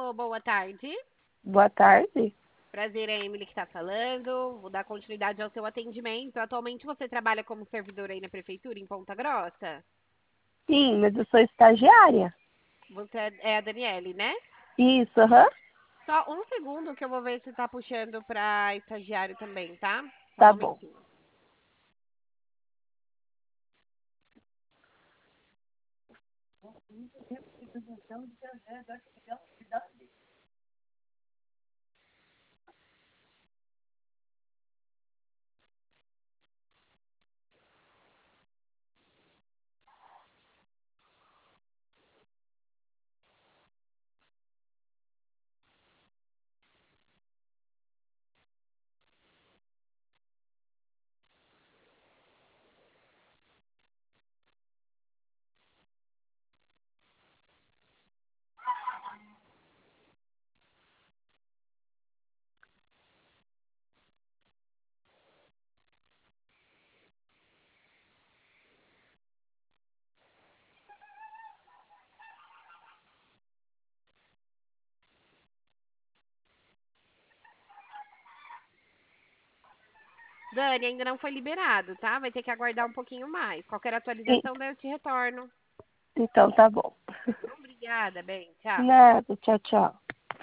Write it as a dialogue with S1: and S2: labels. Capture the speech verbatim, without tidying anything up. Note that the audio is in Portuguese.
S1: Alô, boa tarde.
S2: Boa tarde.
S1: Prazer, é a Emily que está falando. Vou dar continuidade ao seu atendimento. Atualmente você trabalha como servidora aí na prefeitura, em Ponta Grossa?
S2: Sim, mas eu sou estagiária.
S1: Você é é a Daniele, né?
S2: Isso, aham.
S1: Só um segundo que eu vou ver se tá puxando para estagiário também, tá? Só um
S2: Tá bom.
S1: momentinho. Dani, ainda não foi liberado, tá? Vai ter que aguardar um pouquinho mais. Qualquer
S2: E-
S1: atualização, daí eu te retorno.
S2: Então tá bom.
S1: Obrigada, bem. Tchau.
S2: Nada, tchau, tchau.